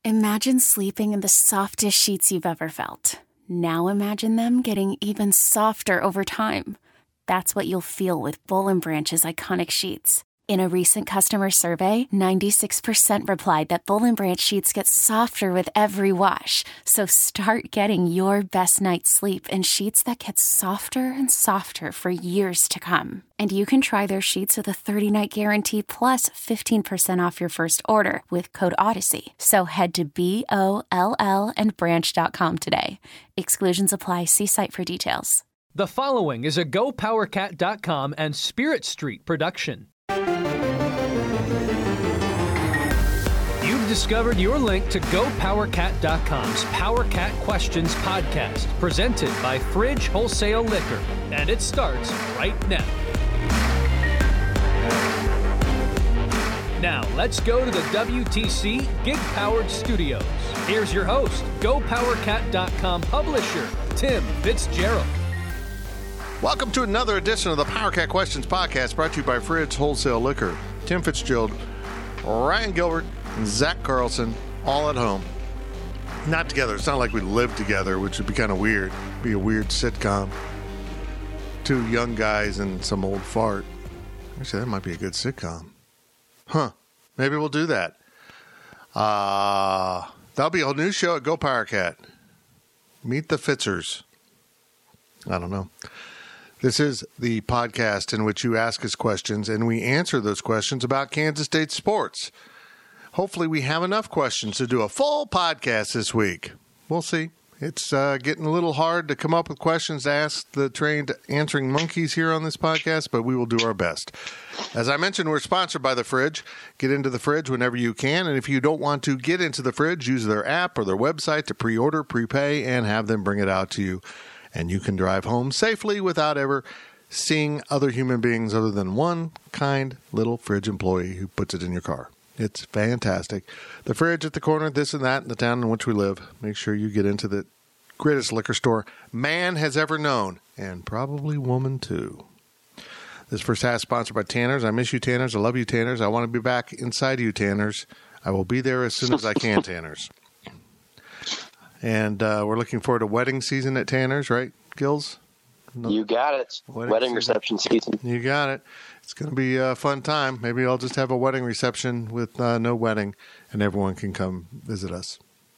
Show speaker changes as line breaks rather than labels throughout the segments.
Imagine sleeping in the softest sheets you've ever felt. Now imagine them getting even softer over time. That's what you'll feel with Boll & Branch's iconic sheets. In a recent customer survey, 96% replied that Boll & Branch sheets get softer with every wash. So start getting your best night's sleep in sheets that get softer and softer for years to come. And you can try their sheets with a 30-night guarantee plus 15% off your first order with code Odyssey. So head to BOLLandbranch.com today. Exclusions apply. See site for details.
The following is a GoPowerCat.com and Spirit Street production. You've discovered your link to GoPowerCat.com's PowerCat Questions podcast, presented by Fridge Wholesale Liquor, and it starts right now. Now, let's go to the WTC Gig-Powered Studios. Here's your host, GoPowerCat.com publisher, Tim Fitzgerald.
Welcome to another edition of the PowerCat Questions podcast, brought to you by Fridge Wholesale Liquor. Tim Fitzgerald, Ryan Gilbert, and Zach Carlson, all at home. Not together. It's not like we live together, which would be kind of weird. Be a weird sitcom. Two young guys and some old fart. Actually, that might be a good sitcom. Huh. Maybe we'll do that. That'll be a new show at Go PowerCat. Meet the Fitzers. I don't know. This is the podcast in which you ask us questions and we answer those questions about Kansas State sports. Hopefully we have enough questions to do a full podcast this week. We'll see. It's getting a little hard to come up with questions to ask the trained answering monkeys here on this podcast, but we will do our best. As I mentioned, we're sponsored by The Fridge. Get into The Fridge whenever you can, and if you don't want to get into The Fridge, use their app or their website to pre-order, prepay, and have them bring it out to you. And you can drive home safely without ever seeing other human beings other than one kind little Fridge employee who puts it in your car. It's fantastic. The Fridge at the corner, this and that in the town in which we live. Make sure you get into the greatest liquor store man has ever known, and probably woman too. This first half is sponsored by Tanners. I miss you, Tanners. I love you, Tanners. I want to be back inside you, Tanners. I will be there as soon as I can, Tanners. And we're looking forward to wedding season at Tanner's, right, Gills? No.
You got it. Wedding reception season.
You got it. It's going to be a fun time. Maybe I'll just have a wedding reception with no wedding, and everyone can come visit us.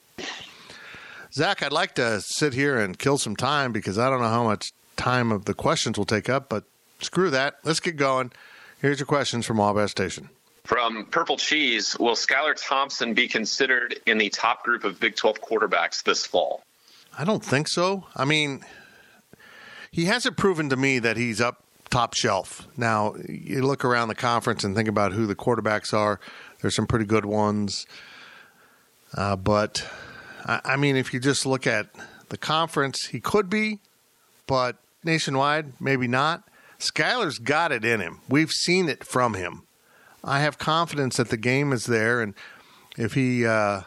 Zach, I'd like to sit here and kill some time because I don't know how much time of the questions will take up, but screw that. Let's get going. Here's your questions from Wabash Station.
From Purple Cheese, will Skylar Thompson be considered in the top group of Big 12 quarterbacks this fall?
I don't think so. I mean, he hasn't proven to me that he's up top shelf. Now, you look around the conference and think about who the quarterbacks are. There's some pretty good ones. But, I mean, if you just look at the conference, he could be, but nationwide, maybe not. Skylar's got it in him. We've seen it from him. I have confidence that the game is there, and if he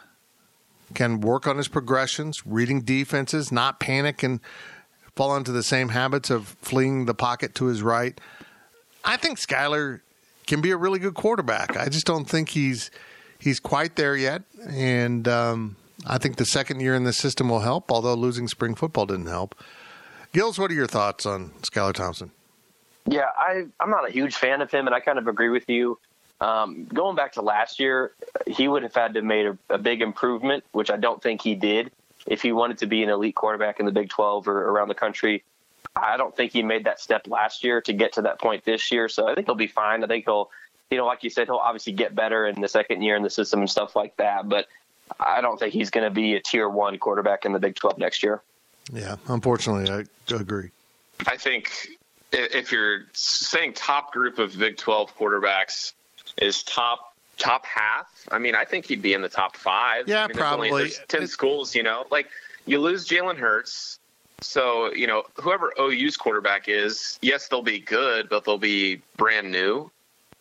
can work on his progressions, reading defenses, not panic and fall into the same habits of fleeing the pocket to his right, I think Skylar can be a really good quarterback. I just don't think he's quite there yet, and I think the second year in the system will help, although losing spring football didn't help. Gills, what are your thoughts on Skylar Thompson?
Yeah, I'm not a huge fan of him, and I kind of agree with you. Going back to last year, he would have had to have made a big improvement, which I don't think he did. If he wanted to be an elite quarterback in the Big 12 or around the country, I don't think he made that step last year to get to that point this year. So I think he'll be fine. I think he'll, like you said, he'll obviously get better in the second year in the system and stuff like that. But I don't think he's going to be a tier 1 quarterback in the Big 12 next year.
Yeah, unfortunately, I agree.
I think if you're saying top group of Big 12 quarterbacks is top half, I mean, I think he'd be in the top 5.
Yeah,
I mean,
probably.
There's 10 schools, like you lose Jalen Hurts. So, whoever OU's quarterback is, yes, they'll be good, but they'll be brand new.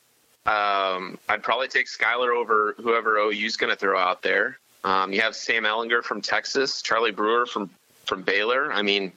I'd probably take Skylar over whoever OU's going to throw out there. You have Sam Ehlinger from Texas, Charlie Brewer from Baylor. I mean,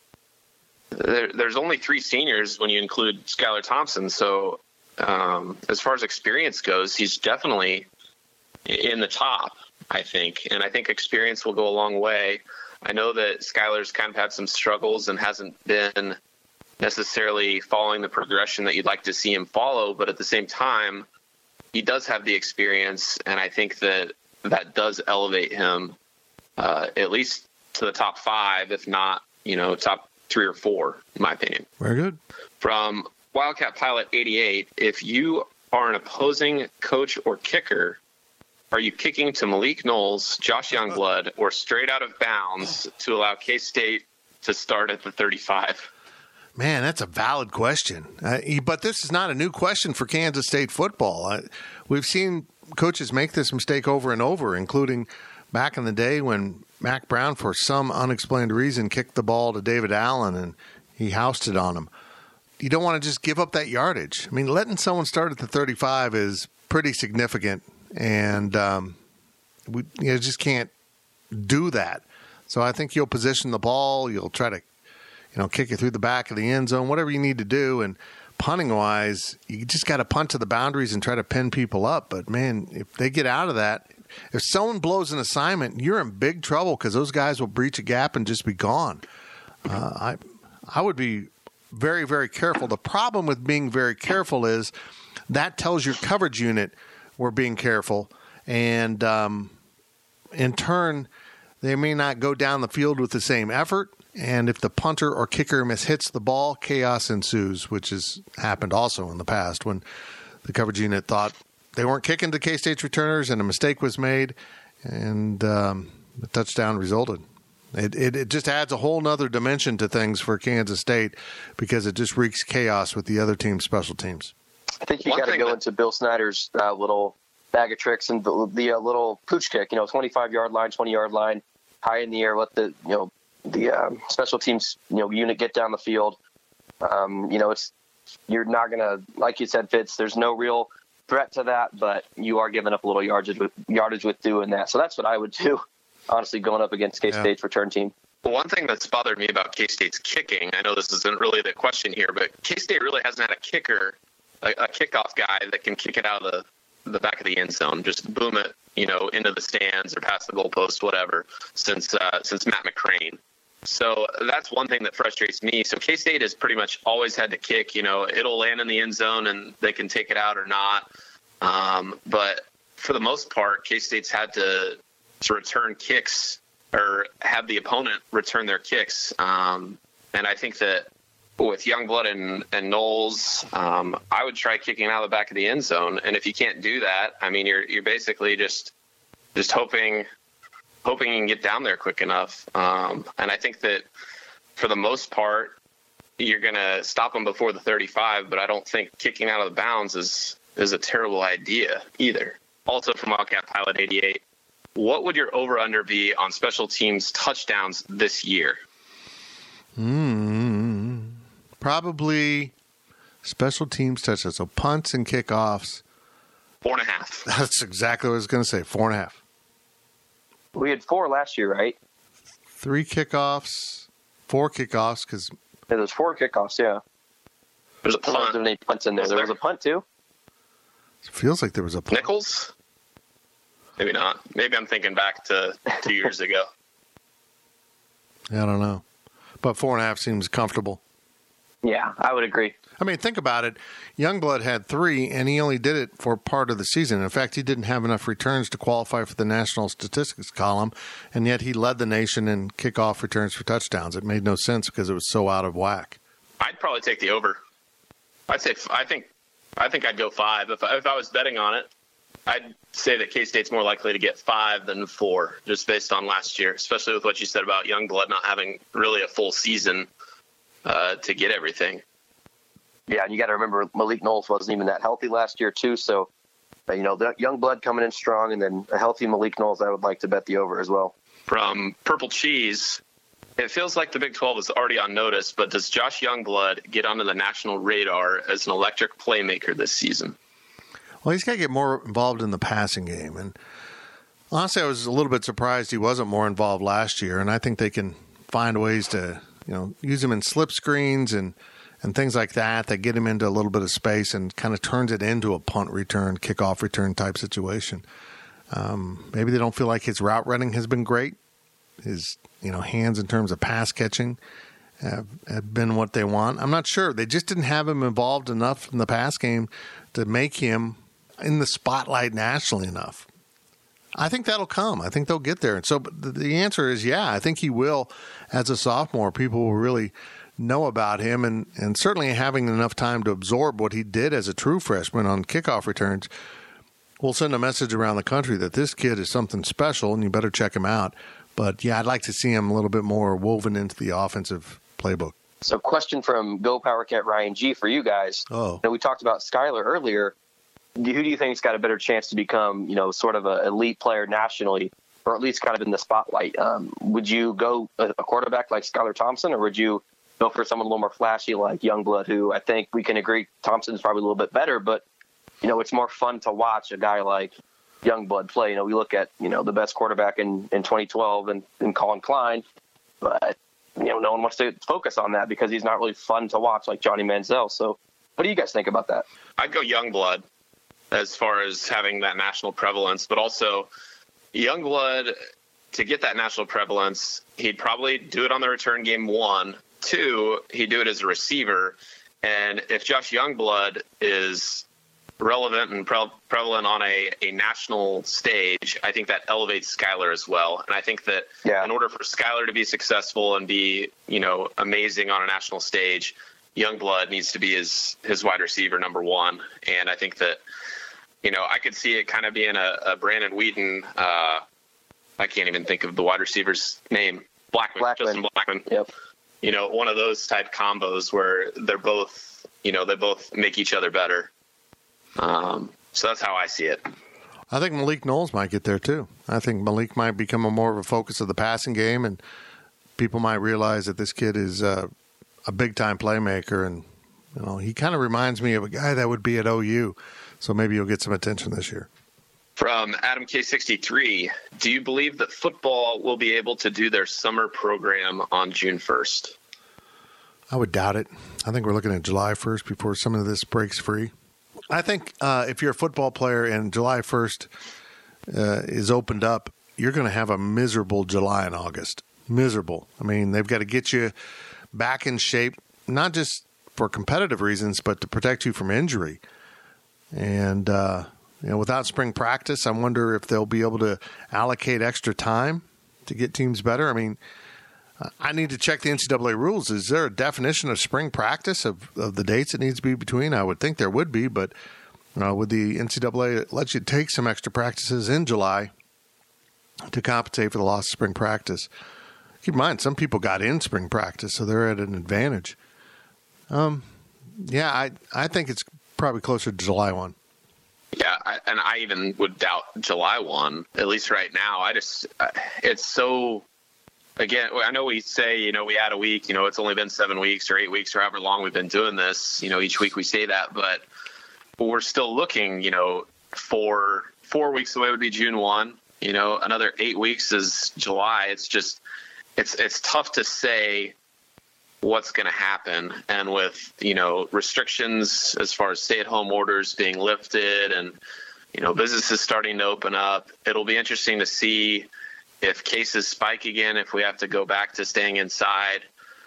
there's only 3 seniors when you include Skylar Thompson. So as far as experience goes, he's definitely in the top. I think. And I think experience will go a long way. I know that Skylar's kind of had some struggles and hasn't been necessarily following the progression that you'd like to see him follow, but at the same time, he does have the experience, and I think that does elevate him at least to the top 5, if not, top 3 or 4, in my opinion.
Very good.
From Wildcat Pilot 88, if you are an opposing coach or kicker, are you kicking to Malik Knowles, Josh Youngblood, or straight out of bounds to allow K-State to start at the 35?
Man, that's a valid question. But this is not a new question for Kansas State football. We've seen coaches make this mistake over and over, including back in the day when Mac Brown, for some unexplained reason, kicked the ball to David Allen and he housed it on him. You don't want to just give up that yardage. I mean, letting someone start at the 35 is pretty significant, and we just can't do that. So I think you'll position the ball. You'll try to kick it through the back of the end zone, whatever you need to do. And punting-wise, you just got to punt to the boundaries and try to pin people up. But, man, if they get out of that, if someone blows an assignment, you're in big trouble because those guys will breach a gap and just be gone. I would be very, very careful. The problem with being very careful is that tells your coverage unit we're being careful. And in turn, they may not go down the field with the same effort. And if the punter or kicker mishits the ball, chaos ensues, which has happened also in the past when the coverage unit thought they weren't kicking to K-State's returners and a mistake was made and the touchdown resulted. It just adds a whole nother dimension to things for Kansas State because it just wreaks chaos with the other team's special teams.
I think you got to go into Bill Snyder's little bag of tricks and the little pooch kick, 25-yard line, 20-yard line, high in the air, let the special teams, unit get down the field. You're not going to, like you said, Fitz, there's no real threat to that, but you are giving up a little yardage with doing that. So that's what I would do, honestly, going up against K-State's return team.
Well, one thing that's bothered me about K-State's kicking, I know this isn't really the question here, but K-State really hasn't had a kicker, a kickoff guy that can kick it out of the back of the end zone, just boom it, into the stands or past the goalpost, whatever, since Matt McCrane. So that's one thing that frustrates me. So K-State has pretty much always had to kick. It'll land in the end zone and they can take it out or not. But for the most part, K-State's had to return kicks or have the opponent return their kicks. And I think that with Youngblood and Knowles, I would try kicking out of the back of the end zone. And if you can't do that, I mean, you're basically just hoping you can get down there quick enough. And I think that for the most part, you're going to stop them before the 35, but I don't think kicking out of the bounds is a terrible idea either. Also from Wildcat Pilot 88, what would your over-under be on special teams touchdowns this year?
Probably special teams touchdowns. So punts and kickoffs.
4.5.
That's exactly what I was going to say. 4.5.
We had 4 last year, right?
3 kickoffs, 4 kickoffs, because
there's 4 kickoffs. Yeah,
there's a punt.
There's any punts in there. There was a punt too.
It feels like there was a punt.
Nichols? Maybe not. Maybe I'm thinking back to 2 years ago.
I don't know, but 4.5 seems comfortable.
Yeah, I would agree.
I mean, think about it. Youngblood had 3, and he only did it for part of the season. In fact, he didn't have enough returns to qualify for the national statistics column, and yet he led the nation in kickoff returns for touchdowns. It made no sense because it was so out of whack.
I'd probably take the over. I think I'd go 5. If I was betting on it, I'd say that K-State's more likely to get 5 than 4, just based on last year, especially with what you said about Youngblood not having really a full season to get everything.
Yeah, and you got to remember Malik Knowles wasn't even that healthy last year too. So, the Youngblood coming in strong, and then a healthy Malik Knowles, I would like to bet the over as well.
From Purple Cheese, it feels like the Big 12 is already on notice, but does Josh Youngblood get onto the national radar as an electric playmaker this season?
Well, he's got to get more involved in the passing game, and honestly, I was a little bit surprised he wasn't more involved last year. And I think they can find ways to use him in slip screens and things like that get him into a little bit of space and kind of turns it into a punt return, kickoff return type situation. Maybe they don't feel like his route running has been great. His hands in terms of pass catching have been what they want. I'm not sure. They just didn't have him involved enough in the pass game to make him in the spotlight nationally enough. I think that'll come. I think they'll get there. And so the answer is, yeah, I think he will. As a sophomore, people will really know about him, and certainly having enough time to absorb what he did as a true freshman on kickoff returns will send a message around the country that this kid is something special and you better check him out. But, yeah, I'd like to see him a little bit more woven into the offensive playbook.
So question from Go Power Cat Ryan G for you guys.
Oh.
We talked about Skyler earlier. Who do you think's got a better chance to become, sort of an elite player nationally, or at least kind of in the spotlight? Would you go a quarterback like Skylar Thompson, or would you go for someone a little more flashy like Youngblood, who I think we can agree Thompson's probably a little bit better, but, it's more fun to watch a guy like Youngblood play. We look at, the best quarterback in 2012 and Colin Klein, but, no one wants to focus on that because he's not really fun to watch like Johnny Manziel. So what do you guys think about that?
I'd go Youngblood as far as having that national prevalence, but also Youngblood, to get that national prevalence, he'd probably do it on the return game, 1. 2, he'd do it as a receiver. And if Josh Youngblood is relevant and prevalent on a national stage, I think that elevates Skyler as well. And I think that in order for Skyler to be successful and be, amazing on a national stage, Youngblood needs to be his wide receiver number 1. And I think that, I could see it kind of being a Brandon Whedon. I can't even think of the wide receiver's name. Blackman. Justin Blackman.
Yep.
One of those type combos where they're both, they both make each other better. So that's how I see it.
I think Malik Knowles might get there too. I think Malik might become more of a focus of the passing game, and people might realize that this kid is a big-time playmaker. And, he kind of reminds me of a guy that would be at OU. So maybe you'll get some attention this year.
From Adam K63, do you believe that football will be able to do their summer program on June 1st?
I would doubt it. I think we're looking at July 1st before some of this breaks free. I think if you're a football player and July 1st is opened up, you're going to have a miserable July and August. Miserable. I mean, they've got to get you back in shape, not just for competitive reasons, but to protect you from injury. And, without spring practice, I wonder if they'll be able to allocate extra time to get teams better. I mean, I need to check the NCAA rules. Is there a definition of spring practice of the dates it needs to be between? I would think there would be, but would the NCAA let you take some extra practices in July to compensate for the loss of spring practice? Keep in mind, some people got in spring practice, so they're at an advantage. I think it's probably closer to July 1.
Yeah, and I even would doubt July 1, at least right now. It's so, again, I know we say, we add a week, it's only been 7 weeks or 8 weeks or however long we've been doing this, each week we say that, but we're still looking, 4 weeks away would be June 1, another 8 weeks is July. It's just, it's tough to say what's going to happen. And with, restrictions as far as stay-at-home orders being lifted and, businesses starting to open up, it'll be interesting to see if cases spike again, if we have to go back to staying inside.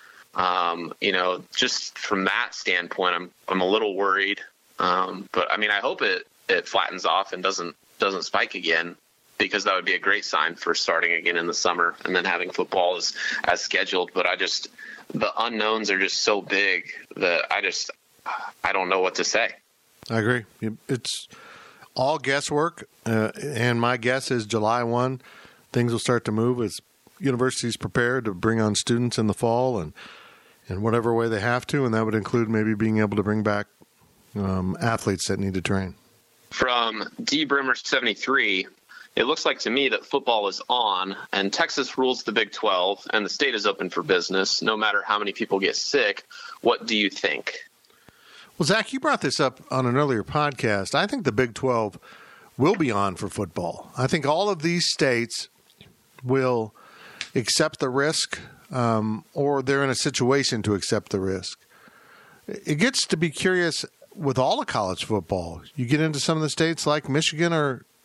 Just from that standpoint, I'm a little worried. But I mean, I hope it flattens off and doesn't spike again, because that would be a great sign for starting again in the summer and then having football as scheduled. But the unknowns are just so big that I don't know what to say.
I agree. It's all guesswork. And my guess is July 1, things will start to move as universities prepare to bring on students in the fall and in whatever way they have to. And that would include maybe being able to bring back athletes that need to train.
From D. Brimmer 73, it looks like to me that football is on, and Texas rules the Big 12, and the state is open for business, no matter how many people get sick. What do you think?
Well, Zach, you brought this up on an earlier podcast. I think the Big 12 will be on for football. I think all of these states will accept the risk, or they're in a situation to accept the risk. It gets to be curious with all of college football. You get into some of the states like Michigan or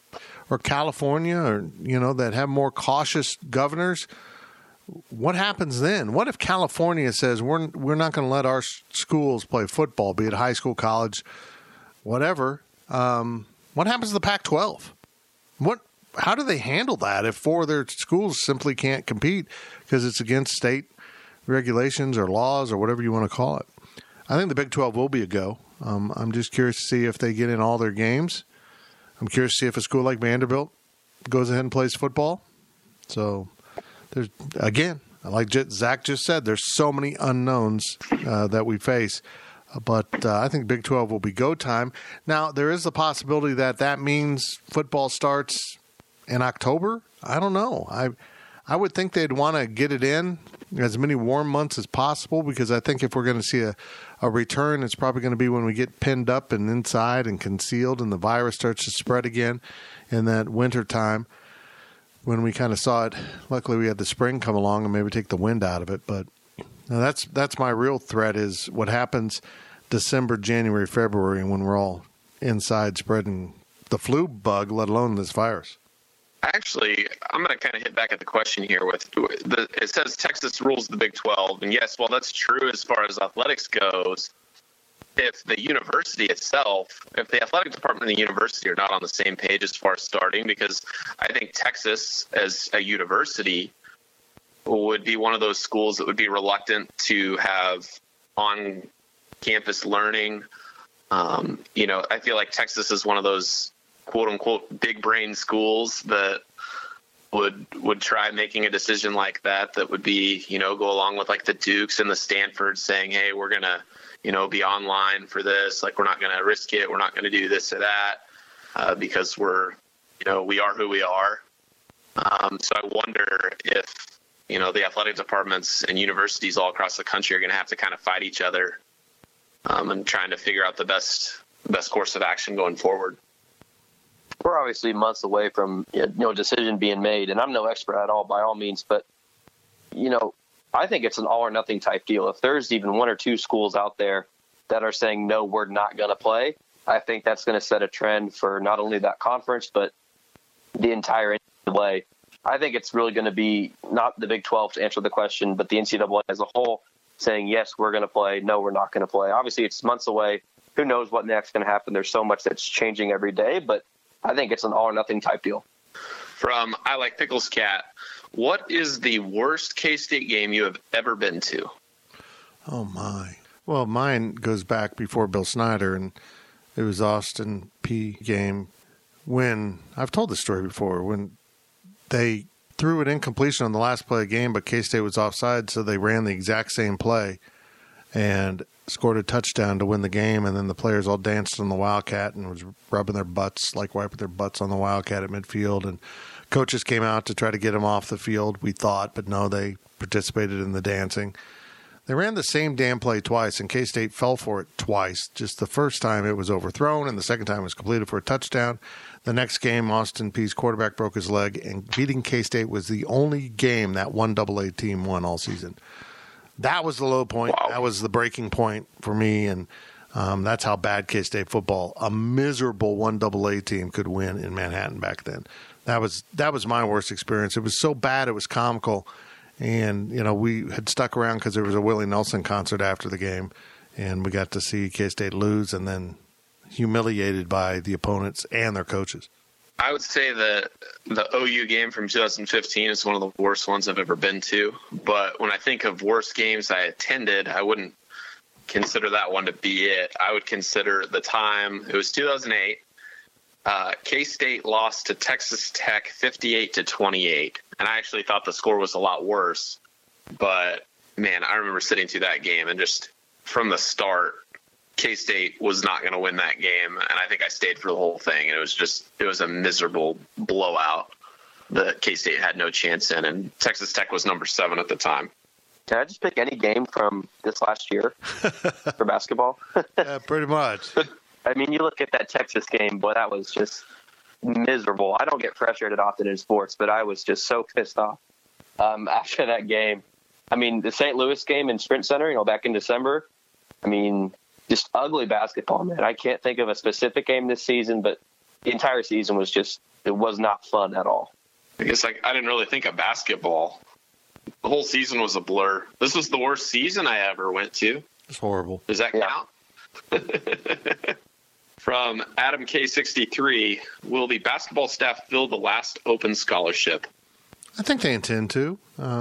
or California, or that have more cautious governors, what happens then? What if California says we're not going to let our schools play football, be it high school, college, whatever? What happens to the Pac-12? How do they handle that if 4 of their schools simply can't compete because it's against state regulations or laws or whatever you want to call it? I think the Big 12 will be a go. I'm just curious to see if they get in all their games. I'm curious to see if a school like Vanderbilt goes ahead and plays football. So, there's again, like Zach just said, there's so many unknowns that we face. But I think Big 12 will be go time. Now, there is the possibility that means football starts in October. I don't know. I would think they'd want to get it in as many warm months as possible, because I think if we're going to see a return, it's probably going to be when we get pinned up and inside and concealed and the virus starts to spread again in that winter time when we kind of saw it. Luckily, we had the spring come along and maybe take the wind out of it. But that's my real threat, is what happens December, January, February, when we're all inside spreading the flu bug, let alone this virus.
Actually, I'm going to kind of hit back at the question here it says Texas rules the Big 12. And yes, while that's true as far as athletics goes, if the university itself, if the athletic department and the university are not on the same page as far as starting, because I think Texas as a university would be one of those schools that would be reluctant to have on-campus learning. I feel like Texas is one of those quote unquote big brain schools that would try making a decision like that would be, go along with like the Dukes and the Stanfords saying, hey, we're going to, be online for this. Like, we're not going to risk it. We're not going to do this or that because we are who we are. So I wonder if, the athletic departments and universities all across the country are going to have to kind of fight each other and trying to figure out the best course of action going forward.
We're obviously months away from decision being made, and I'm no expert at all by all means, but I think it's an all or nothing type deal. If there's even 1 or 2 schools out there that are saying no, we're not going to play, I think that's going to set a trend for not only that conference but the entire NCAA. I think it's really going to be not the Big 12 to answer the question, but the NCAA as a whole saying yes, we're going to play, no, we're not going to play. Obviously, it's months away. Who knows what next going to happen? There's so much that's changing every day, but I think it's an all or nothing type deal.
From I Like Pickles Cat, what is the worst K-State game you have ever been to?
Oh, my. Well, mine goes back before Bill Snyder, and it was Austin Peay game when, I've told this story before, when they threw it incompletion on the last play of the game, but K-State was offside, so they ran the exact same play and scored a touchdown to win the game, and then the players all danced on the Wildcat and was rubbing their butts, like wiping their butts on the Wildcat at midfield, and coaches came out to try to get them off the field, we thought, but no, they participated in the dancing. They ran the same damn play twice, and K-State fell for it twice. Just the first time it was overthrown, and the second time it was completed for a touchdown. The next game, Austin Peay's quarterback broke his leg, and beating K-State was the only game that one AA team won all season. That was the low point. Wow. That was the breaking point for me, and that's how bad K-State football, a miserable one AA team, could win in Manhattan back then. That was my worst experience. It was so bad it was comical, and we had stuck around because there was a Willie Nelson concert after the game, and we got to see K-State lose and then humiliated by the opponents and their coaches.
I would say that the OU game from 2015 is one of the worst ones I've ever been to. But when I think of worst games I attended, I wouldn't consider that one to be it. I would consider the time, it was 2008. K-State lost to Texas Tech 58-28. And I actually thought the score was a lot worse. But, man, I remember sitting through that game and just from the start, K-State was not going to win that game, and I think I stayed for the whole thing. And it was a miserable blowout that K-State had no chance in, and Texas Tech was number 7 at the time.
Can I just pick any game from this last year for basketball?
Yeah, pretty much.
I mean, you look at that Texas game, boy, that was just miserable. I don't get frustrated often in sports, but I was just so pissed off after that game. I mean, the St. Louis game in Sprint Center, back in December, I mean, just ugly basketball, man. I can't think of a specific game this season, but the entire season was just It was not fun at all.
I guess I didn't really think of basketball. The whole season was a blur. This was the worst season I ever went to.
It's horrible.
Does that count? From Adam K63, will the basketball staff fill the last open scholarship?
I think they intend to.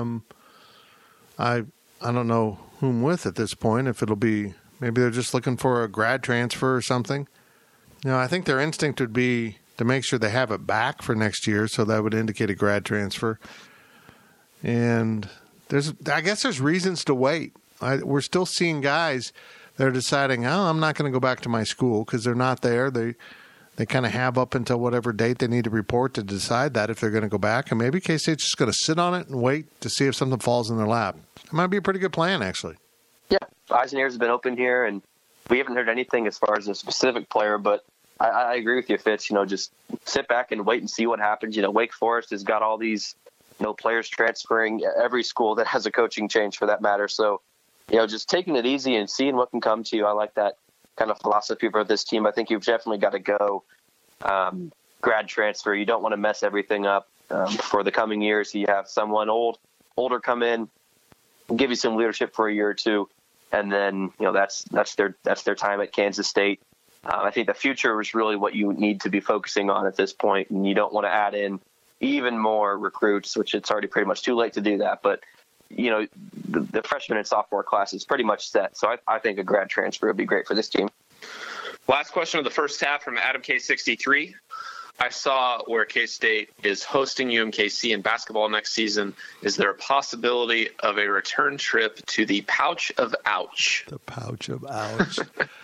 I don't know whom with at this point. If it'll be, maybe they're just looking for a grad transfer or something. I think their instinct would be to make sure they have it back for next year, so that would indicate a grad transfer. And I guess there's reasons to wait. We're still seeing guys that are deciding, I'm not going to go back to my school because they're not there. They kind of have up until whatever date they need to report to decide that if they're going to go back. And maybe K-State's just going to sit on it and wait to see if something falls in their lap. It might be a pretty good plan, actually.
Yeah, Eisener's been open here, and we haven't heard anything as far as a specific player, but I agree with you, Fitz. Just sit back and wait and see what happens. Wake Forest has got all these players transferring, every school that has a coaching change for that matter. So, just taking it easy and seeing what can come to you. I like that kind of philosophy for this team. I think you've definitely got to go grad transfer. You don't want to mess everything up for the coming years. You have someone older come in, give you some leadership for a year or two, and then that's their time at Kansas State. I think the future is really what you need to be focusing on at this point, and you don't want to add in even more recruits, which it's already pretty much too late to do that. But the freshman and sophomore class is pretty much set. So I think a grad transfer would be great for this team.
Last question of the first half from Adam K63. I saw where K-State is hosting UMKC in basketball next season. Is there a possibility of a return trip to the Pouch of Ouch?
The Pouch of Ouch.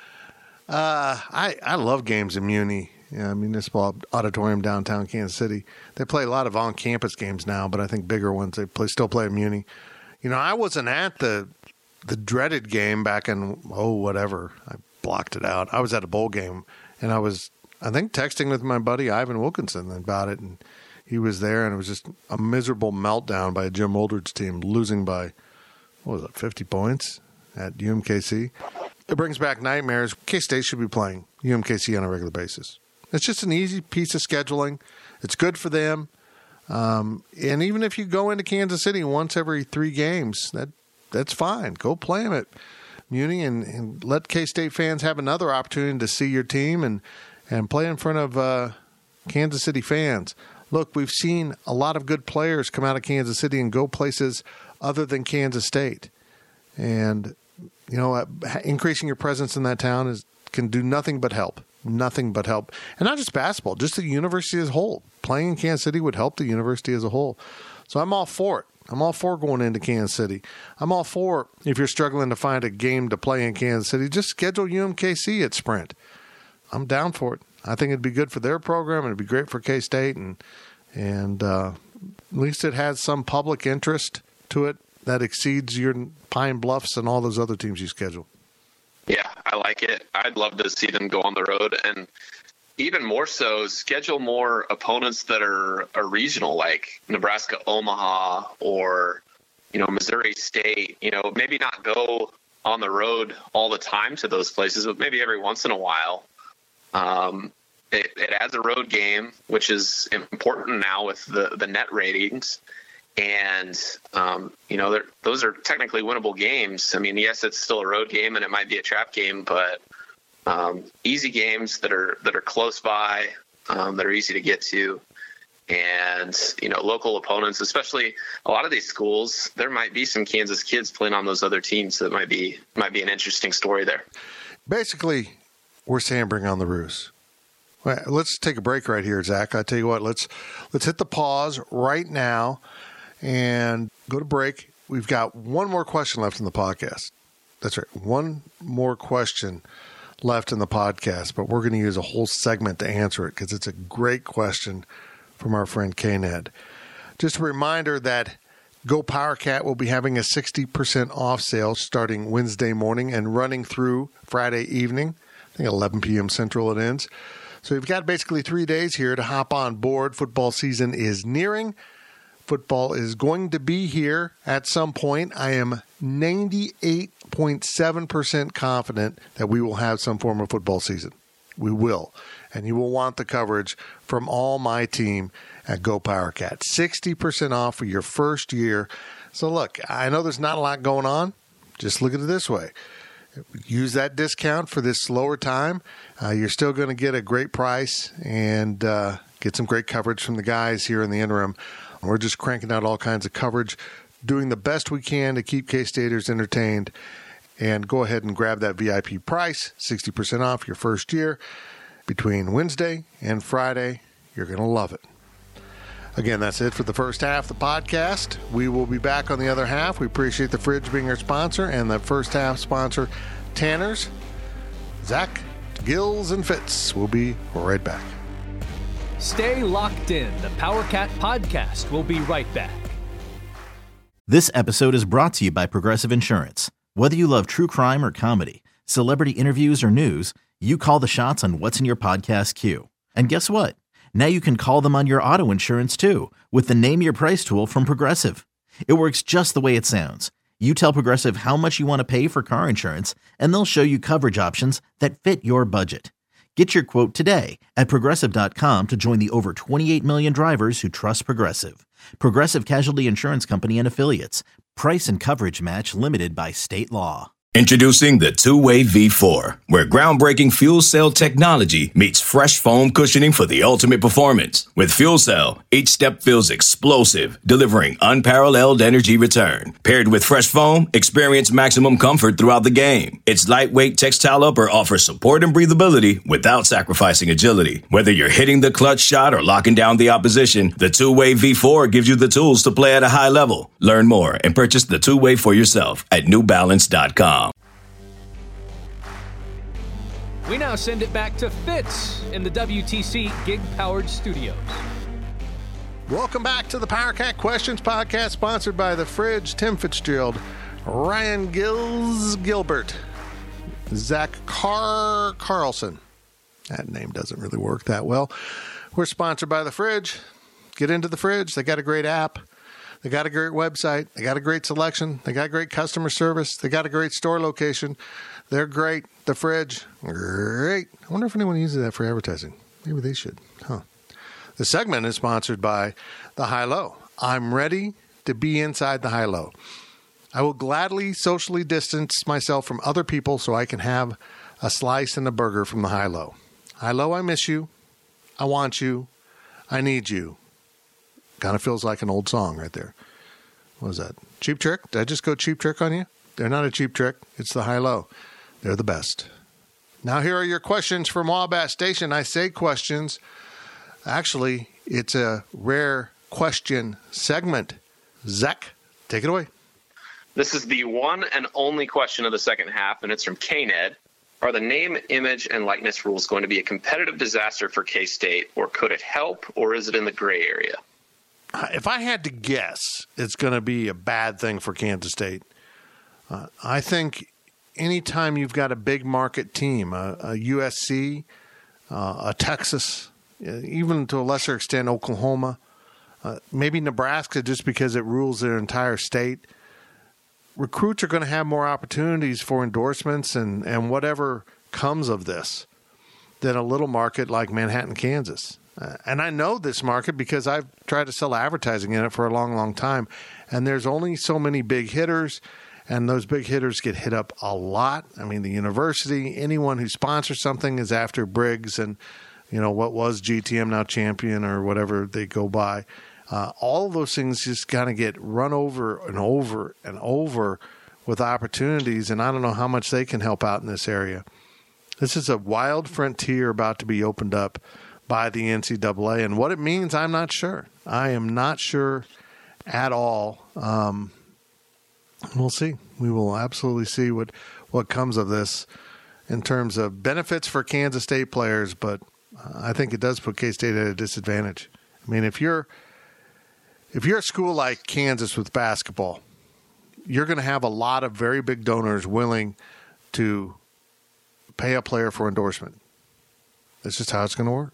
I love games in Muni. Municipal Auditorium, downtown Kansas City. They play a lot of on-campus games now, but I think bigger ones still play at Muni. I wasn't at the dreaded game back in whatever. I blocked it out. I was at a bowl game, and I was, I think, texting with my buddy Ivan Wilkinson about it, and he was there, and it was just a miserable meltdown by Jim Oldridge team, losing by 50 points at UMKC. It brings back nightmares. K-State should be playing UMKC on a regular basis. It's just an easy piece of scheduling. It's good for them. And even if you go into Kansas City once every 3 games, that's fine. Go play them at Muni and let K-State fans have another opportunity to see your team and play in front of Kansas City fans. Look, we've seen a lot of good players come out of Kansas City and go places other than Kansas State. And, increasing your presence in that town can do nothing but help. Nothing but help. And not just basketball, just the university as a whole. Playing in Kansas City would help the university as a whole. So I'm all for it. I'm all for going into Kansas City. I'm all for, if you're struggling to find a game to play in Kansas City, just schedule UMKC at Sprint. I'm down for it. I think it'd be good for their program, and it'd be great for K-State, and at least it has some public interest to it that exceeds your Pine Bluffs and all those other teams you schedule.
Yeah, I like it. I'd love to see them go on the road, and even more so, schedule more opponents that are regional, like Nebraska Omaha or, Missouri State. Maybe not go on the road all the time to those places, but maybe every once in a while. It adds a road game, which is important now with the net ratings. And, those are technically winnable games. Yes, it's still a road game and it might be a trap game, but easy games that are close by, that are easy to get to. And, local opponents, especially a lot of these schools, there might be some Kansas kids playing on those other teams. So it might be an interesting story there.
Basically, we're saying bring on the Roos. Well, let's take a break right here, Zach. I tell you what, let's hit the pause right now and go to break. We've got one more question left in the podcast. That's right, one more question left in the podcast, but we're going to use a whole segment to answer it because it's a great question from our friend K-Ned. Just a reminder that Go PowerCat will be having a 60% off sale starting Wednesday morning and running through Friday evening. I think 11 p.m. Central it ends. So you've got basically 3 days here to hop on board. Football season is nearing. Football is going to be here at some point. I am 98.7% confident that we will have some form of football season. We will. And you will want the coverage from all my team at Go PowerCat. 60% off for your first year. So look, I know there's not a lot going on. Just look at it this way. Use that discount for this slower time. You're still going to get a great price and get some great coverage from the guys here in the interim. We're just cranking out all kinds of coverage, doing the best we can to keep K-Staters entertained. And go ahead and grab that VIP price, 60% off your first year. Between Wednesday and Friday, you're going to love it. Again, that's it for the first half of the podcast. We will be back on the other half. We appreciate the Fridge being our sponsor and the first half sponsor, Tanner's. Zach, Gills, and Fitz. We'll be right back.
Stay locked in. The PowerCat podcast will be right back.
This episode is brought to you by Progressive Insurance. Whether you love true crime or comedy, celebrity interviews or news, you call the shots on what's in your podcast queue. And guess what? Now you can call them on your auto insurance too with the Name Your Price tool from Progressive. It works just the way it sounds. You tell Progressive how much you want to pay for car insurance, and they'll show you coverage options that fit your budget. Get your quote today at Progressive.com to join the over 28 million drivers who trust Progressive. Progressive Casualty Insurance Company and Affiliates. Price and coverage match limited by state law.
Introducing the Two-Way V4, where groundbreaking fuel cell technology meets fresh foam cushioning for the ultimate performance. With fuel cell, each step feels explosive, delivering unparalleled energy return. Paired with fresh foam, experience maximum comfort throughout the game. Its lightweight textile upper offers support and breathability without sacrificing agility. Whether you're hitting the clutch shot or locking down the opposition, the Two-Way V4 gives you the tools to play at a high level. Learn more and purchase the Two-Way for yourself at NewBalance.com.
We now send it back to Fitz in the WTC gig-powered studios.
Welcome back to the PowerCat Questions podcast, sponsored by The Fridge, Tim Fitzgerald, Ryan Gilbert, Zach Carlson. That name doesn't really work that well. We're sponsored by The Fridge. Get into The Fridge. They got a great app. They got a great website. They got a great selection. They got great customer service. They got a great store location. They're great. The Fridge, great. I wonder if anyone uses that for advertising. Maybe they should. The segment is sponsored by the High-Low. I'm ready to be inside the High-Low. I will gladly socially distance myself from other people so I can have a slice and a burger from the High-Low. High-Low, I miss you. I want you. I need you. Kind of feels like an old song right there. What was that? Cheap Trick? Did I just go Cheap Trick on you? They're not a cheap trick. It's the High-Low. They're the best. Now here are your questions from Wabash Station. I say questions. Actually, it's a rare question segment. Zach, take it away.
This is the one and only question of the second half, and it's from K-Ned. Are the name, image, and likeness rules going to be a competitive disaster for K-State, or could it help, or is it in the gray area?
If I had to guess, it's going to be a bad thing for Kansas State. I think anytime you've got a big market team, a USC, a Texas, even to a lesser extent Oklahoma, maybe Nebraska just because it rules their entire state, recruits are going to have more opportunities for endorsements and whatever comes of this than a little market like Manhattan, Kansas. And I know this market because I've tried to sell advertising in it for a long, long time. And there's only so many big hitters, and those big hitters get hit up a lot. I mean, the university, anyone who sponsors something is after Briggs and, what was GTM, now Champion, or whatever they go by. All of those things just kind of get run over and over and over with opportunities, and I don't know how much they can help out in this area. This is a wild frontier about to be opened up by the NCAA, and what it means, I'm not sure. I am not sure at all. We'll see. We will absolutely see what comes of this in terms of benefits for Kansas State players, but I think it does put K-State at a disadvantage. I mean, if you're a school like Kansas with basketball, you're going to have a lot of very big donors willing to pay a player for endorsement. That's just how it's going to work.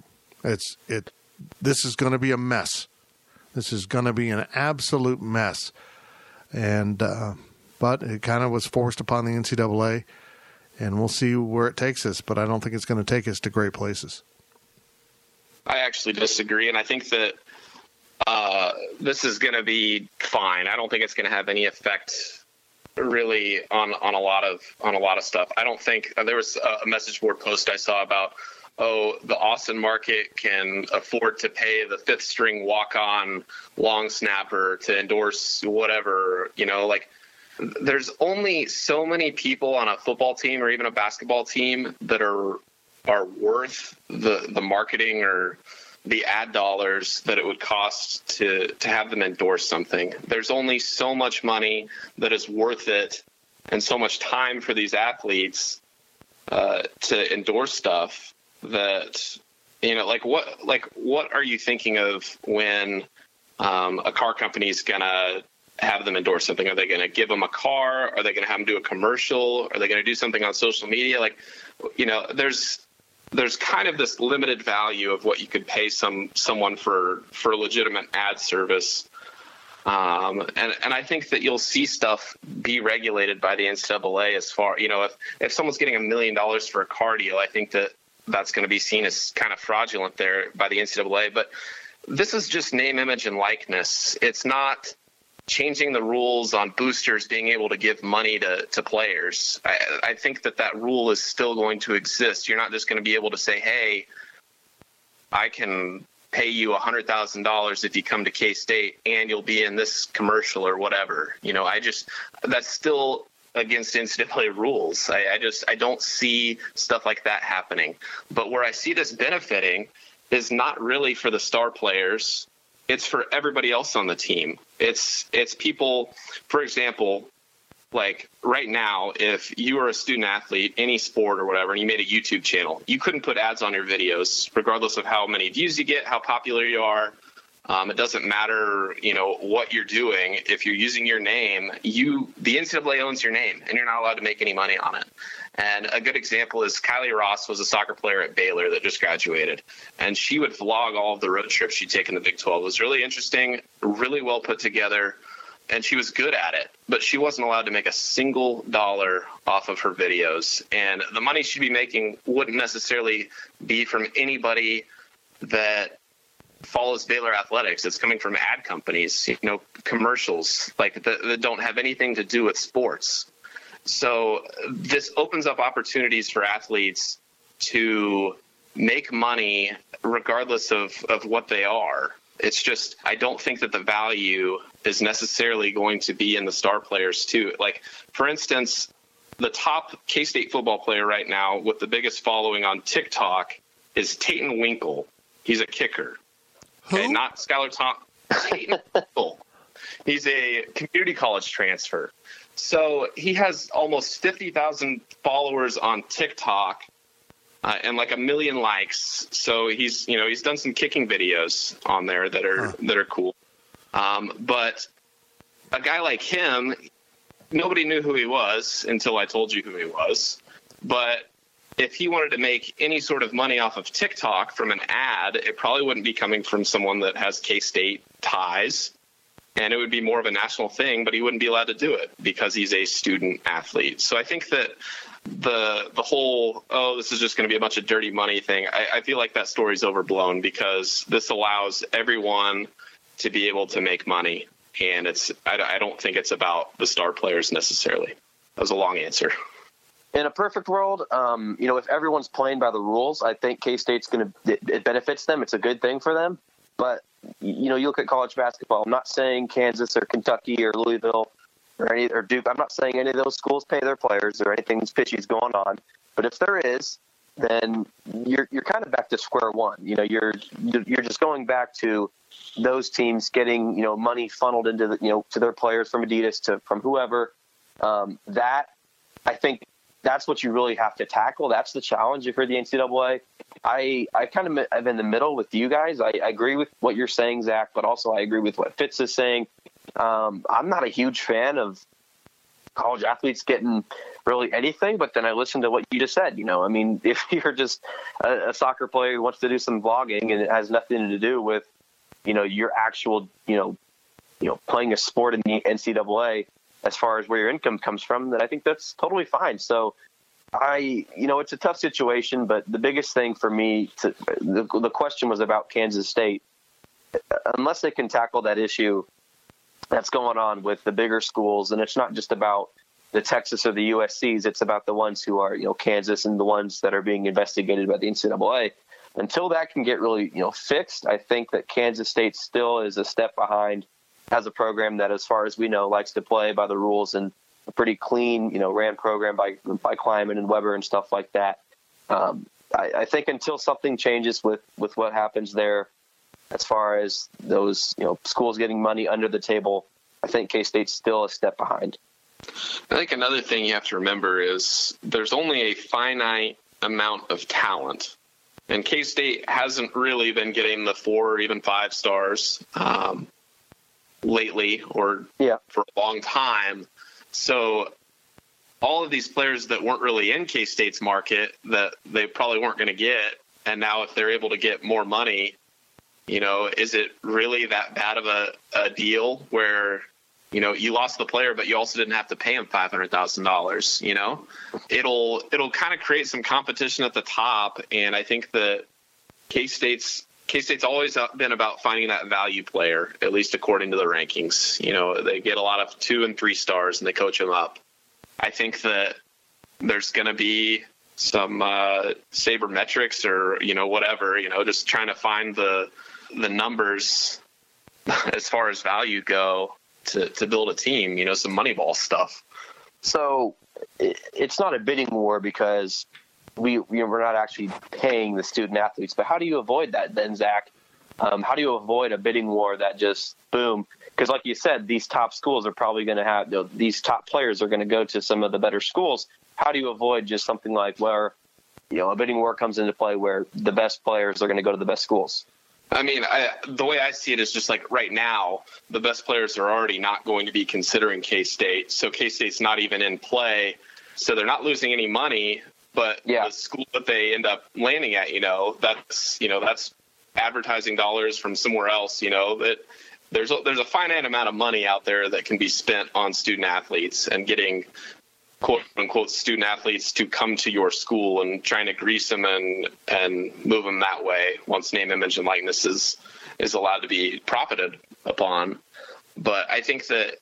This is going to be a mess. This is going to be an absolute mess. And but it kind of was forced upon the NCAA. and we'll see where it takes us. But I don't think it's going to take us to great places.
I actually disagree, and I think that this is going to be fine. I don't think it's going to have any effect really on a lot of stuff. I don't think there was a message board post I saw about, the Austin market can afford to pay the fifth string walk-on long snapper to endorse whatever, like there's only so many people on a football team or even a basketball team that are worth the marketing or the ad dollars that it would cost to have them endorse something. There's only so much money that is worth it and so much time for these athletes to endorse stuff that, what are you thinking of when a car company is going to have them endorse something? Are they going to give them a car? Are they going to have them do a commercial? Are they going to do something on social media? There's kind of this limited value of what you could pay someone for legitimate ad service. And I think that you'll see stuff be regulated by the NCAA as far, if someone's getting $1 million for a car deal, I think that's going to be seen as kind of fraudulent there by the NCAA. But this is just name, image, and likeness. It's not changing the rules on boosters being able to give money to players. I think that rule is still going to exist. You're not just going to be able to say, hey, I can pay you $100,000 if you come to K-State and you'll be in this commercial or whatever. That's still against NCAA rules. I don't see stuff like that happening. But where I see this benefiting is not really for the star players. It's for everybody else on the team. It's people, for example, like right now, if you were a student athlete, any sport or whatever, and you made a YouTube channel, you couldn't put ads on your videos, regardless of how many views you get, how popular you are. It doesn't matter, what you're doing. If you're using your name, the NCAA owns your name, and you're not allowed to make any money on it. And a good example is Kylie Ross was a soccer player at Baylor that just graduated, and she would vlog all of the road trips she'd taken to Big 12. It was really interesting, really well put together, and she was good at it, but she wasn't allowed to make a single dollar off of her videos. And the money she'd be making wouldn't necessarily be from anybody that follows Baylor athletics. It's coming from ad companies, commercials that don't have anything to do with sports. So this opens up opportunities for athletes to make money regardless of what they are. It's just, I don't think that the value is necessarily going to be in the star players too. Like, for instance, the top K-State football player right now with the biggest following on TikTok is Tayton Winkle. He's a kicker. Okay,
Who?
Not Skylar Thompson. Tayton Winkle. He's a community college transfer. So he has almost 50,000 followers on TikTok and like 1 million likes. So he's done some kicking videos on there that are cool. But a guy like him, nobody knew who he was until I told you who he was. But if he wanted to make any sort of money off of TikTok from an ad, it probably wouldn't be coming from someone that has K-State ties. And it would be more of a national thing, but he wouldn't be allowed to do it because he's a student athlete. So I think that the whole, this is just going to be a bunch of dirty money thing, I feel like that story's overblown because this allows everyone to be able to make money. And I don't think it's about the star players necessarily. That was a long answer.
In a perfect world, if everyone's playing by the rules, I think K-State's it benefits them. It's a good thing for them. But, you look at college basketball. I'm not saying Kansas or Kentucky or Louisville or Duke. I'm not saying any of those schools pay their players or anything fishy's going on. But if there is, then you're kind of back to square one. You're just going back to those teams getting, money funneled into to their players from Adidas from whoever. That, I think, that's what you really have to tackle. That's the challenge for the NCAA. I kind of am in the middle with you guys. I agree with what you're saying, Zach, but also I agree with what Fitz is saying. I'm not a huge fan of college athletes getting really anything, but then I listen to what you just said. If you're just a soccer player who wants to do some vlogging and it has nothing to do with, your actual, playing a sport in the NCAA, as far as where your income comes from, then I think that's totally fine. So It's a tough situation, but the biggest thing for me, the question was about Kansas State. Unless they can tackle that issue that's going on with the bigger schools, and it's not just about the Texas or the USCs, it's about the ones who are, Kansas and the ones that are being investigated by the NCAA. Until that can get really, fixed, I think that Kansas State still is a step behind as a program that, as far as we know, likes to play by the rules and a pretty clean, ran program by Kleiman and Weber and stuff like that. I think until something changes with what happens there, as far as those, schools getting money under the table, I think K-State's still a step behind.
I think another thing you have to remember is there's only a finite amount of talent. And K-State hasn't really been getting the 4 or even 5 stars lately or for a long time. So all of these players that weren't really in K-State's market that they probably weren't going to get, and now if they're able to get more money, is it really that bad of a deal where, you lost the player, but you also didn't have to pay him $500,000, It'll kind of create some competition at the top, and I think that K-State's always been about finding that value player, at least according to the rankings. They get a lot of 2 and 3 stars and they coach them up. I think that there's going to be some sabermetrics or, whatever, just trying to find the numbers as far as value go to build a team, some Moneyball stuff.
So it's not a bidding war because we're not actually paying the student athletes, but how do you avoid that then, Zach? How do you avoid a bidding war that just boom? Because like you said, these top schools are probably going to have, these top players are going to go to some of the better schools. How do you avoid just something like where, a bidding war comes into play where the best players are going to go to the best schools?
I mean, the way I see it is just like right now, the best players are already not going to be considering K-State. So K-State's not even in play. So they're not losing any money. But the school that they end up landing at, that's advertising dollars from somewhere else, that there's a finite amount of money out there that can be spent on student athletes and getting quote unquote student athletes to come to your school and trying to grease them and move them that way once name, image, and likeness is allowed to be profited upon. But I think that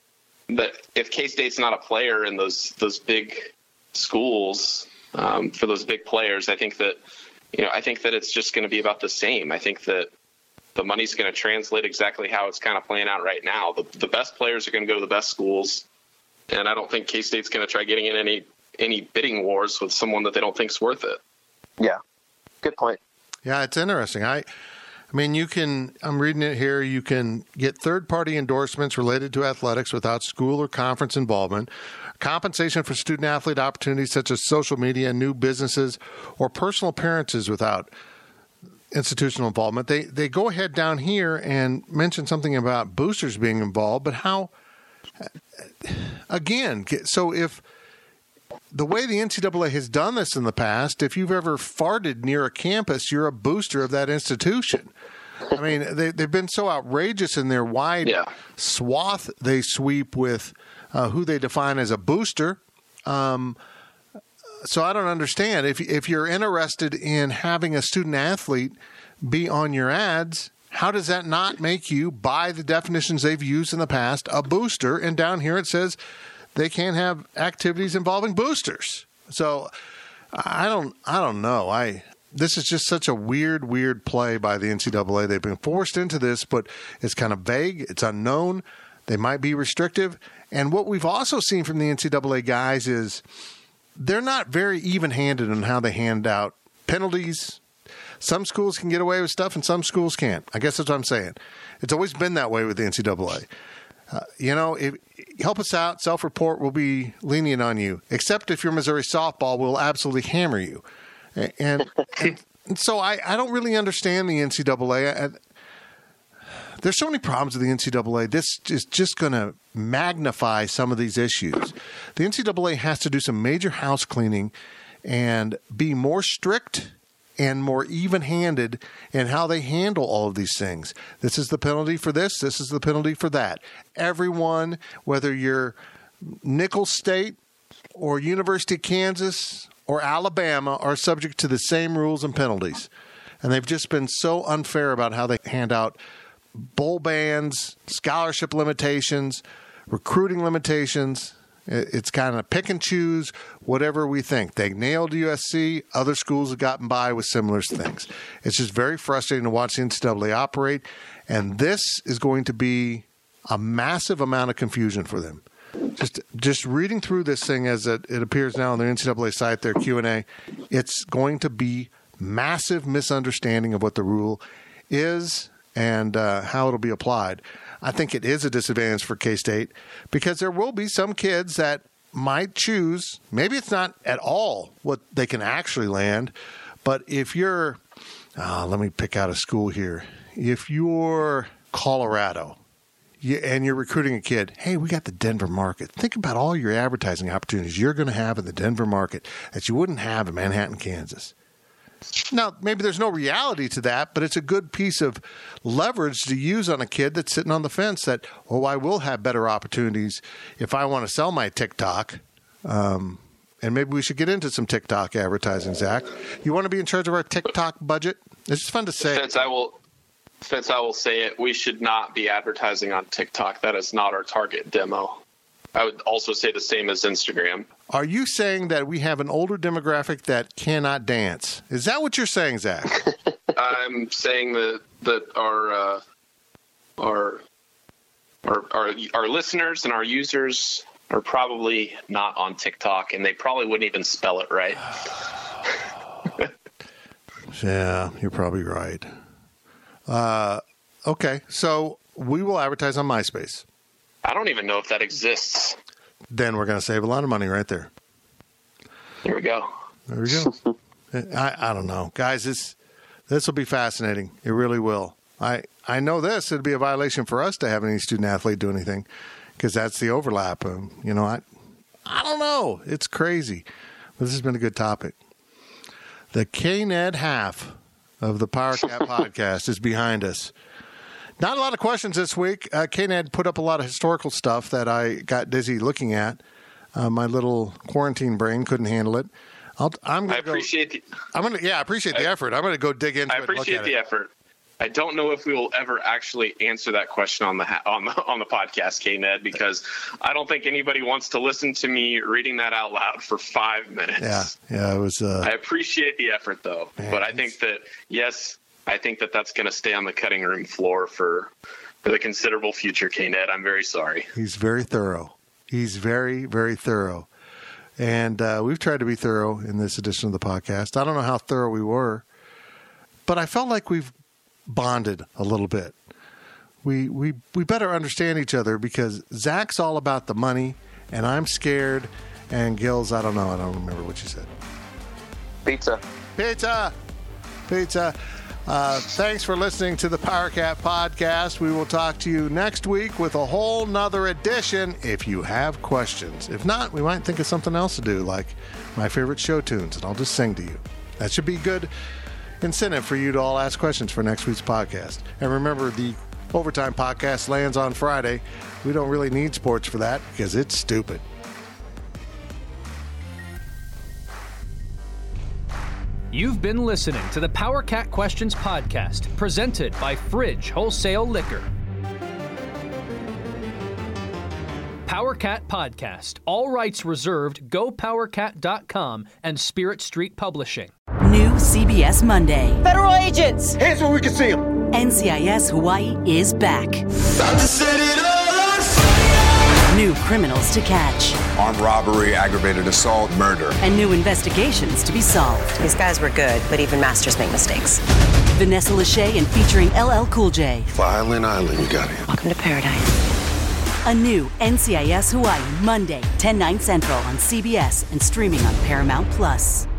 if K-State's not a player in those big schools, for those big players, I think that it's just going to be about the same. I think that the money's going to translate exactly how it's kind of playing out right now. The best players are going to go to the best schools, and I don't think K-State's going to try getting in any bidding wars with someone that they don't think's worth it.
Yeah, good point.
Yeah, it's interesting. I mean, I'm reading it here, you can get third-party endorsements related to athletics without school or conference involvement, compensation for student-athlete opportunities such as social media, new businesses, or personal appearances without institutional involvement. They go ahead down here and mention something about boosters being involved, but how, again, so if the way the NCAA has done this in the past, if you've ever farted near a campus, you're a booster of that institution. I mean, they've been so outrageous in their wide swath they sweep with who they define as a booster. So I don't understand. If you're interested in having a student athlete be on your ads, how does that not make you, by the definitions they've used in the past, a booster? And down here it says they can't have activities involving boosters. So I don't know. This is just such a weird play by the NCAA. They've been forced into this, but it's kind of vague. It's unknown. They might be restrictive. And what we've also seen from the NCAA guys is they're not very even-handed in how they hand out penalties. Some schools can get away with stuff and some schools can't. I guess that's what I'm saying. It's always been that way with the NCAA. Help us out. Self-report will be lenient on you, except if you're Missouri softball, we'll absolutely hammer you. And so I don't really understand the NCAA. There's so many problems with the NCAA. This is just going to magnify some of these issues. The NCAA has to do some major house cleaning and be more strict and more even-handed in how they handle all of these things. This is the penalty for this. This is the penalty for that. Everyone, whether you're Nicholls State or University of Kansas or Alabama are subject to the same rules and penalties. And they've just been so unfair about how they hand out bowl bans, scholarship limitations, recruiting limitations. It's kind of pick and choose whatever we think. They nailed USC. Other schools have gotten by with similar things. It's just very frustrating to watch the NCAA operate. And this is going to be a massive amount of confusion for them. Just reading through this thing as it appears now on their NCAA site, their Q&A, it's going to be massive misunderstanding of what the rule is and how it'll be applied. I think it is a disadvantage for K-State because there will be some kids that might choose, maybe it's not at all what they can actually land, but if you're, let me pick out a school here. If you're Colorado and you're recruiting a kid, hey, we got the Denver market. Think about all your advertising opportunities you're going to have in the Denver market that you wouldn't have in Manhattan, Kansas. Now, maybe there's no reality to that, but it's a good piece of leverage to use on a kid that's sitting on the fence that, I will have better opportunities if I want to sell my TikTok. And maybe we should get into some TikTok advertising, Zach. You want to be in charge of our TikTok budget? It's just fun to say.
Fitz, I will say it. We should not be advertising on TikTok. That is not our target demo. I would also say the same as Instagram.
Are you saying that we have an older demographic that cannot dance? Is that what you're saying, Zach?
I'm saying that our listeners and our users are probably not on TikTok, and they probably wouldn't even spell it right.
Yeah, you're probably right. Okay, so we will advertise on MySpace.
I don't even know if that exists.
Then we're going to save a lot of money right there.
There we go.
There we go. I don't know. Guys, this will be fascinating. It really will. I know this. It'd be a violation for us to have any student athlete do anything because that's the overlap. I don't know. It's crazy. But this has been a good topic. The KNED half of the PowerCat podcast is behind us. Not a lot of questions this week. KNED put up a lot of historical stuff that I got dizzy looking at. My little quarantine brain couldn't handle it. I appreciate the effort. I'm going to go dig into it.
I appreciate the effort. I don't know if we will ever actually answer that question on the podcast, KNED, because I don't think anybody wants to listen to me reading that out loud for 5 minutes.
Yeah, it was.
I appreciate the effort, though, but I think that I think that that's going to stay on the cutting room floor for the considerable future, KNED. I'm very sorry.
He's very thorough. He's very, very thorough. And we've tried to be thorough in this edition of the podcast. I don't know how thorough we were, but I felt like we've bonded a little bit. We better understand each other because Zach's all about the money, and I'm scared, and Gil's, I don't know. I don't remember what you said.
Pizza.
Thanks for listening to the PowerCat podcast. We will talk to you next week with a whole nother edition if you have questions. If not, we might think of something else to do, like my favorite show tunes, and I'll just sing to you. That should be good incentive for you to all ask questions for next week's podcast. And remember, the Overtime podcast lands on Friday. We don't really need sports for that because it's stupid.
You've been listening to the PowerCat Questions podcast, presented by Fridge Wholesale Liquor. PowerCat Podcast. All rights reserved. GoPowerCat.com and Spirit Street Publishing.
New CBS Monday.
Federal agents!
Hands where we can see them!
NCIS Hawaii is back.
About to set it all on fire!
New criminals to catch.
Armed robbery, aggravated assault, murder.
And new investigations to be solved.
These guys were good, but even masters make mistakes.
Vanessa Lachey and featuring LL Cool J.
Violin Island, you got it.
Welcome to paradise.
A new NCIS Hawaii Monday, 10/9 Central on CBS and streaming on Paramount+.